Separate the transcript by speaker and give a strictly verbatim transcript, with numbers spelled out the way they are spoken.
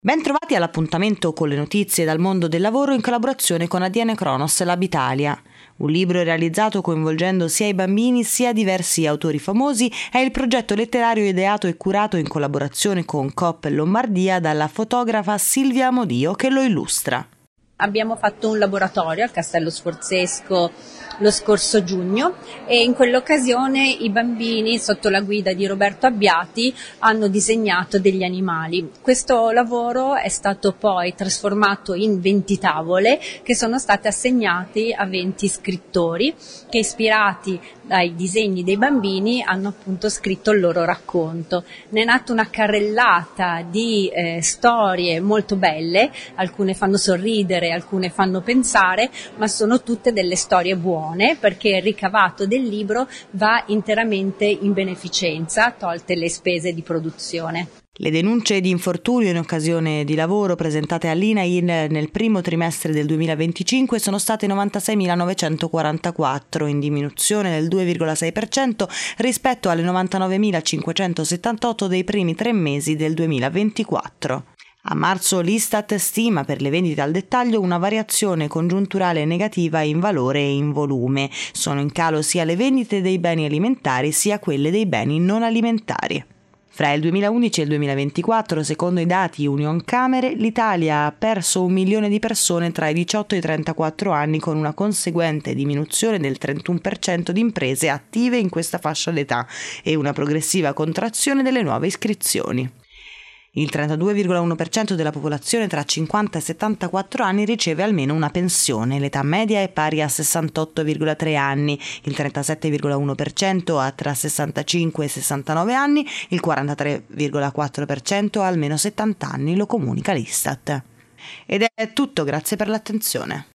Speaker 1: Bentrovati all'appuntamento con le notizie dal mondo del lavoro in collaborazione con A D N Kronos Lab Italia. Un libro realizzato coinvolgendo sia i bambini sia diversi autori famosi è il progetto letterario ideato e curato in collaborazione con Coop Lombardia dalla fotografa Silvia Amodio che lo illustra.
Speaker 2: Abbiamo fatto un laboratorio al Castello Sforzesco lo scorso giugno e in quell'occasione i bambini, sotto la guida di Roberto Abbiati, hanno disegnato degli animali. Questo lavoro è stato poi trasformato in venti tavole che sono state assegnate a venti scrittori che, ispirati dai disegni dei bambini, hanno appunto scritto il loro racconto. Ne è nata una carrellata di eh, storie molto belle, alcune fanno sorridere, alcune fanno pensare, ma sono tutte delle storie buone perché il ricavato del libro va interamente in beneficenza, tolte le spese di produzione.
Speaker 1: Le denunce di infortunio in occasione di lavoro presentate all'I N A I L nel primo trimestre del duemilaventicinque sono state novantaseimilanovecentoquarantaquattro, in diminuzione del due virgola sei per cento rispetto alle novantanovemilacinquecentosettantotto dei primi tre mesi del duemilaventiquattro. A marzo l'Istat stima per le vendite al dettaglio una variazione congiunturale negativa in valore e in volume. Sono in calo sia le vendite dei beni alimentari sia quelle dei beni non alimentari. Fra il duemilaundici e il duemilaventiquattro, secondo i dati Unioncamere, l'Italia ha perso un milione di persone tra i diciotto e i trentaquattro anni, con una conseguente diminuzione del trentuno per cento di imprese attive in questa fascia d'età e una progressiva contrazione delle nuove iscrizioni. Il trentadue virgola uno per cento della popolazione tra cinquanta e settantaquattro anni riceve almeno una pensione, l'età media è pari a sessantotto virgola tre anni, il trentasette virgola uno per cento ha tra sessantacinque e sessantanove anni, il quarantatré virgola quattro per cento ha almeno settanta anni, lo comunica l'Istat. Ed è tutto, grazie per l'attenzione.